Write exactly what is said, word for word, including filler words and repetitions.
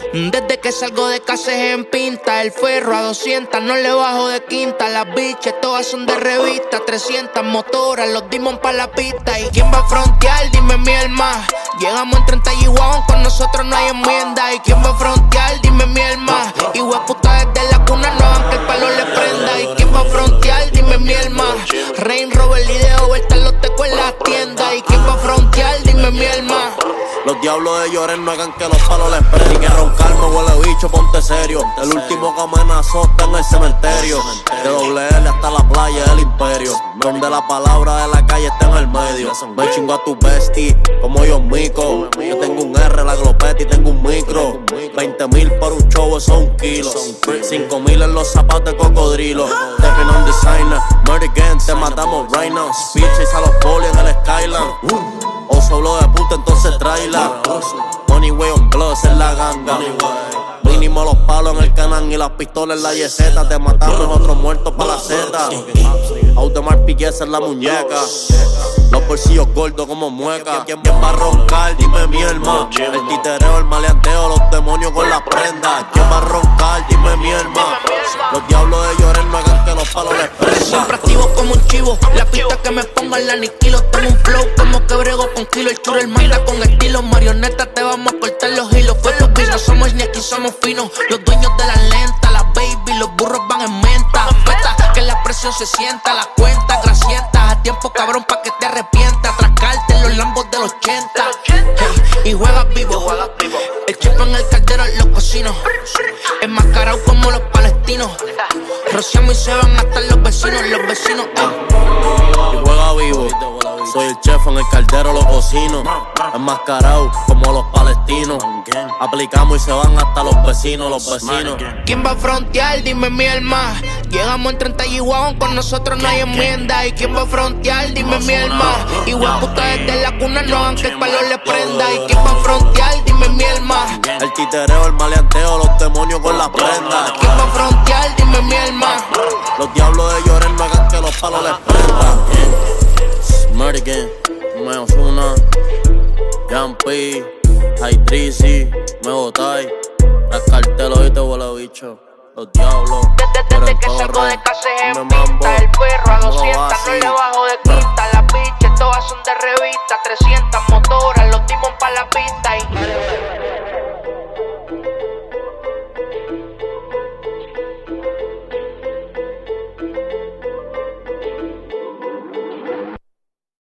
Desde que salgo de casa es en pinta. El ferro a doscientas, no le bajo de quinta. Las biches todas son de revista. trescientas motoras, los dimos pa' la pista. ¿Y quién va a frontear? Dime mi alma. Llegamos en treinta y guau, con nosotros no hay enmienda. ¿Y quién va a frontear? Dime mi alma. Y puta desde la cuna no hagan que el palo le prenda. ¿Y quién va a frontear? Dime mi alma. Rain, Robert, Lideo, Bertal, los tecos en las tiendas. ¿Y quién va a frontear? Dime mi alma. Los diablos de llorar no hagan que los palos les prenden. Y que roncarme, huele bicho, ponte serio. El último que amenazó está en el cementerio. De doble L hasta la playa del imperio, donde la palabra de la calle está en el medio. Me chingo a tu bestie, como yo mico. Yo tengo un R, la glopeta y tengo un micro. veinte mil por un show, eso es un kilo. cinco mil en los zapatos de cocodrilo. Stepping on designer, murder again, te matamos right now. Speeches a los poli en el Skyline. O solo de puta, entonces tráela. Money way on blood, esa es la ganga. Mínimo los palos en el canal y las pistolas en la yeseta. Te matamos otros muertos pa' la Z. Automar piqueza en la muñeca. Los bolsillos gordos como mueca. ¿Quién va a roncar? Dime mi hermano. El titereo, el maleanteo, los demonios con las prendas. ¿Quién va a roncar? Dime mi hermano. Los diablos de llorar no hagan que los palos les prendan. Siempre activo como un chivo. La pista que me pongan la aniquilo. Tengo un flow como que brego con kilo. El churro, el manda con estilo. Marioneta, te vamos a cortar los hilos. Fue los bis, no somos ni aquí, somos finos. Los dueños de la lenta, las baby, los burros van en menta. Feta, que la presión se sienta. Las cuentas, grasientas. A tiempo cabrón pa' que te arrepientas. Atracarte en los lambos del ochenta. Hey, y juegas vivo. El chip en el caldero lo cocino. Enmascarado como los palestinos. Rociamos y se van hasta los vecinos. Los vecinos, eh. Y juega vivo. Soy el chef en el caldero, los cocino. Enmascarado como los palestinos. Aplicamos y se van hasta los vecinos, los vecinos. ¿Quién va a frontear? Dime mi alma. Llegamos en treinta y guau, con nosotros no hay enmienda. ¿Y quién va a frontear? Dime mi alma. Igual puta desde la cuna no hagan que el palo le prenda. ¿Y quién va a frontear? Dime mi alma. El titereo, el maleanteo, los demonios con las prendas. ¿Quién va a frontear? Dime mi alma. Los diablos de llorar no hagan que los palos les prendan. Murder me Ozuna, Jumpy, High Trizy, me botáis. Las cartelos y te huele bicho. Los diablos, desde, desde que salgo de casa es en pinta. El perro a doscientas, no le bajo de quinta. Las biches todas son de revista. trescientas motoras, los dimos pa' la pista y